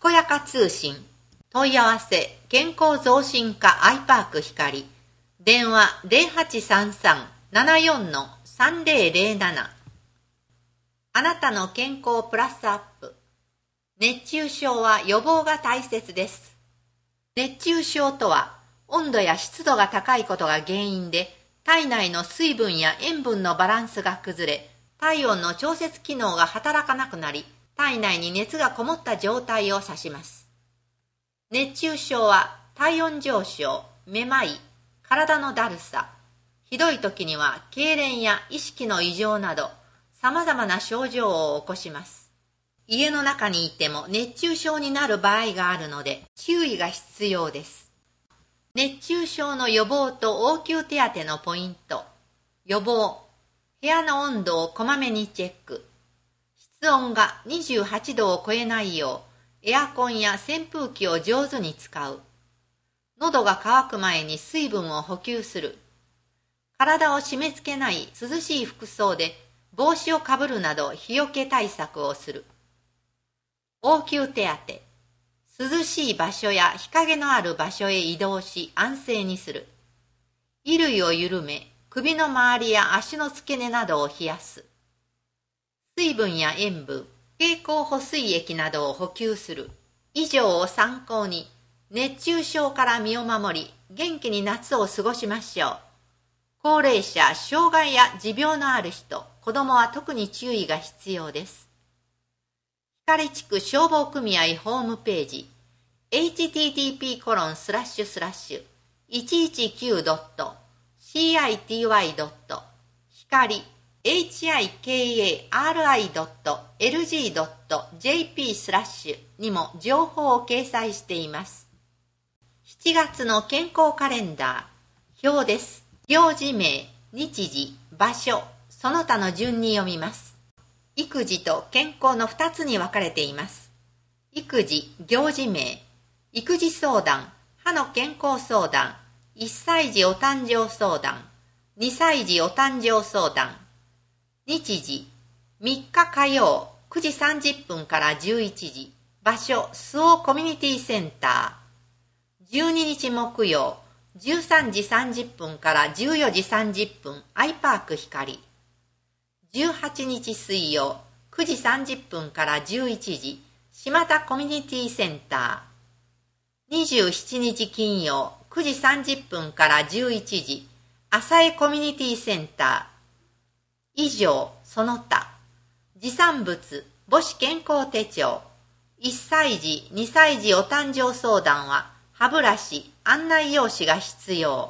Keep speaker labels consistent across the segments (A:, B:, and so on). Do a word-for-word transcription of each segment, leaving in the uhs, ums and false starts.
A: こやか通信。問い合わせ、健康増進課アイパーク光。電話 ゼロはちさんさん ななよん さんぜろぜろなな。あなたの健康プラスアップ。熱中症は予防が大切です。熱中症とは、温度や湿度が高いことが原因で、体内の水分や塩分のバランスが崩れ、体温の調節機能が働かなくなり、体内に熱がこもった状態を指します。熱中症は体温上昇、めまい、体のだるさ、ひどい時には痙攣や意識の異常など、様々な症状を起こします。家の中にいても熱中症になる場合があるので、注意が必要です。熱中症の予防と応急手当のポイント。予防。部屋の温度をこまめにチェック。室温がにじゅうはちどを超えないよう、エアコンや扇風機を上手に使う。喉が渇く前に水分を補給する。体を締め付けない涼しい服装で帽子をかぶるなど日よけ対策をする。応急手当。涼しい場所や日陰のある場所へ移動し安静にする。衣類を緩め、首の周りや足の付け根などを冷やす。水分や塩分、経口補水液などを補給する。以上を参考に、熱中症から身を守り、元気に夏を過ごしましょう。高齢者、障害や持病のある人、子供は特に注意が必要です。光地区消防組合ホームページ、エイチティーティーピーコロンスラッシュスラッシュいちいちきゅうドットシーアイティーワイドット光 エイチアイケーエーアールアイドットエルジードットジェーピー スラッシュにも情報を掲載しています。しちがつの健康カレンダー、表です。行事名、日時、場所、その他の順に読みます。育児と健康のふたつに分かれています。育児、行事名、育児相談、歯の健康相談、いっさい児お誕生相談、にさい児お誕生相談。日時、みっか火曜、くじさんじゅっぷんからじゅういちじ、場所、周防コミュニティセンター。じゅうににち木曜、じゅうさんじさんじゅっぷんからじゅうよじさんじゅっぷん、アイパーク光。じゅうはちにち水曜、くじさんじゅっぷんからじゅういちじ、島田コミュニティセンター。にじゅうしちにち金曜、くじさんじゅっぷんからじゅういちじ、浅江コミュニティセンター。以上、その他。持参物、母子健康手帳。いっさい児、にさい児お誕生相談は、歯ブラシ、案内用紙が必要。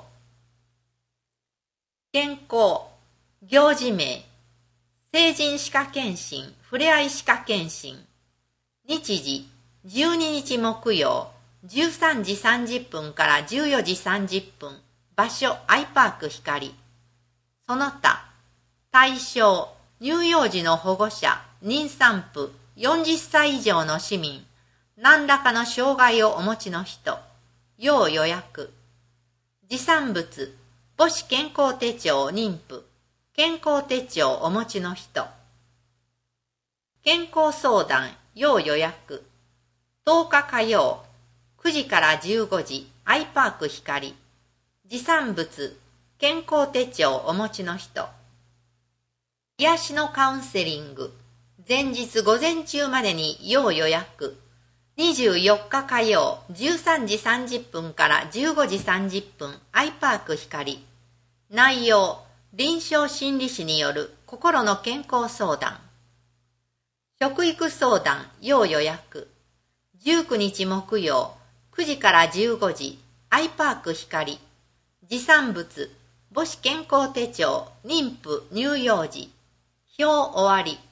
A: 健康、行事名、成人歯科検診、ふれあい歯科検診。日時、じゅうににち木曜、じゅうさんじさんじゅっぷんからじゅうよじさんじゅっぷん、場所、アイパーク光。その他、対象、乳幼児の保護者、妊産婦、よんじゅっさい以上の市民、何らかの障害をお持ちの人、要予約。持参物、母子健康手帳妊婦、健康手帳お持ちの人。健康相談、要予約。とおか火曜、くじからじゅうごじ、アイパーク光。持参物、健康手帳お持ちの人。癒しのカウンセリング。前日午前中までに要予約。にじゅうよっか火曜、じゅうさんじさんじゅっぷんからじゅうごじさんじゅっぷん、アイパーク光。内容、臨床心理士による心の健康相談。食育相談、要予約。じゅうくにち木曜、くじからじゅうごじ、アイパーク光。持参物、母子健康手帳、妊婦、乳幼児。表終わり。